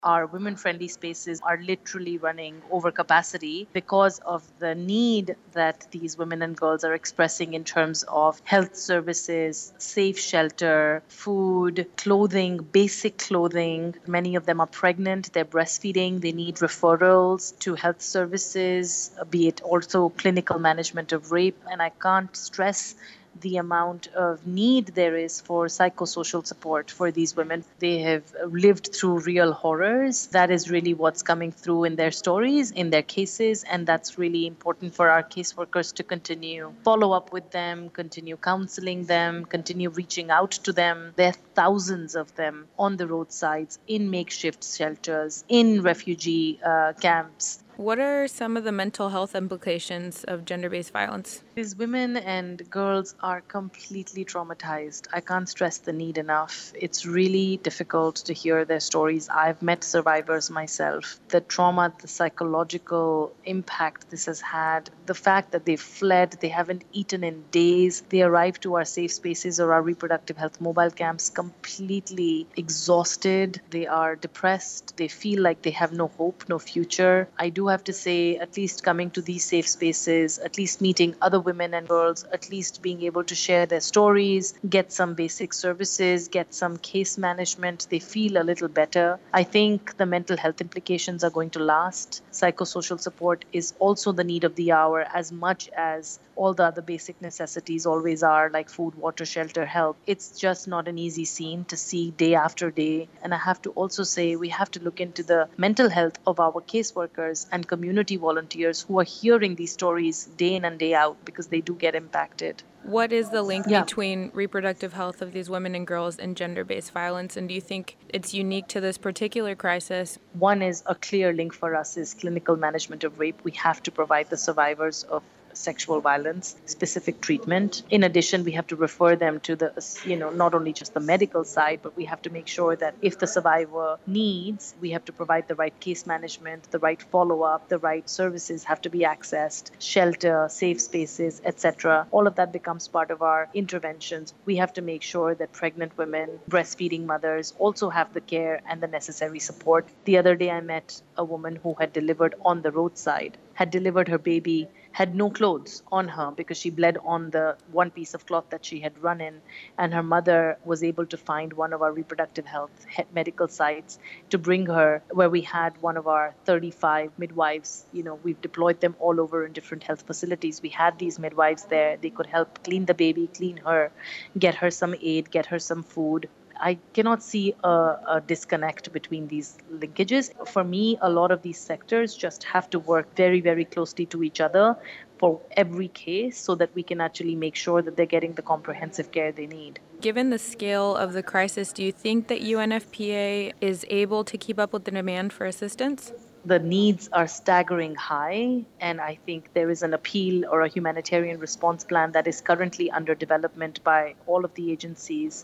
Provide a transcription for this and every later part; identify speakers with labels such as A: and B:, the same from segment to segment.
A: Our women-friendly spaces are literally running over capacity because of the need that these women and girls are expressing in terms of health services, safe shelter, food, clothing, basic clothing. Many of them are pregnant, they're breastfeeding, they need referrals to health services, be it also clinical management of rape. And I can't stress the amount of need there is for psychosocial support for these women. They have lived through real horrors. That is really what's coming through in their stories, in their cases, and that's really important for our caseworkers to continue follow up with them, continue counseling them, continue reaching out to them. There are thousands of them on the roadsides, in makeshift shelters, in refugee camps.
B: What are some of the mental health implications of gender-based violence?
A: These women and girls are completely traumatized. I can't stress the need enough. It's really difficult to hear their stories. I've met survivors myself. The trauma, the psychological impact this has had, the fact that they've fled, they haven't eaten in days, they arrive to our safe spaces or our reproductive health mobile camps completely exhausted. They are depressed. They feel like they have no hope, no future. I do have to say, at least coming to these safe spaces, at least meeting other women and girls, at least being able to share their stories, get some basic services, get some case management, they feel a little better. I think the mental health implications are going to last. Psychosocial support is also the need of the hour as much as all the other basic necessities always are, like food, water, shelter, help. It's just not an easy scene to see day after day. And I have to also say, we have to look into the mental health of our caseworkers and community volunteers who are hearing these stories day in and day out, because they do get impacted.
B: What is the link
A: Yeah.
B: between reproductive health of these women and girls and gender-based violence? And do you think it's unique to this particular crisis?
A: One is a clear link for us is clinical management of rape. We have to provide the survivors of sexual violence specific treatment. In addition, we have to refer them to not only just the medical side, but we have to make sure that if the survivor needs, we have to provide the right case management, the right follow-up, the right services have to be accessed, shelter, safe spaces, etc. All of that becomes part of our interventions. We have to make sure that pregnant women, breastfeeding mothers also have the care and the necessary support. The other day I met a woman who had delivered on the roadside, had delivered her baby, had no clothes on her because she bled on the one piece of cloth that she had run in. And her mother was able to find one of our reproductive health medical sites to bring her, where we had one of our 35 midwives. We've deployed them all over in different health facilities. We had these midwives there. They could help clean the baby, clean her, get her some aid, get her some food. I cannot see a disconnect between these linkages. For me, a lot of these sectors just have to work very, very closely to each other for every case so that we can actually make sure that they're getting the comprehensive care they need.
B: Given the scale of the crisis, do you think that UNFPA is able to keep up with the demand for assistance?
A: The needs are staggering high, and I think there is an appeal or a humanitarian response plan that is currently under development by all of the agencies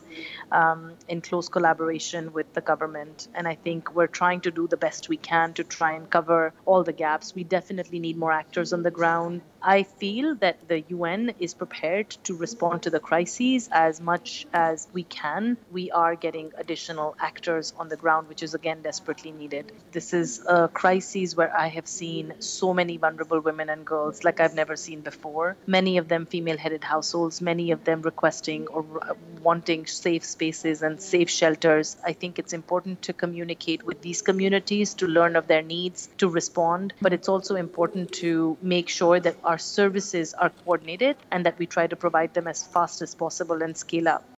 A: in close collaboration with the government. And I think we're trying to do the best we can to try and cover all the gaps. We definitely need more actors on the ground. I feel that the UN is prepared to respond to the crises as much as we can. We are getting additional actors on the ground, which is again desperately needed. This is a crisis where I have seen so many vulnerable women and girls like I've never seen before. Many of them female-headed households, many of them requesting or wanting safe spaces and safe shelters. I think it's important to communicate with these communities to learn of their needs, to respond. But it's also important to make sure that our services are coordinated and that we try to provide them as fast as possible and scale up.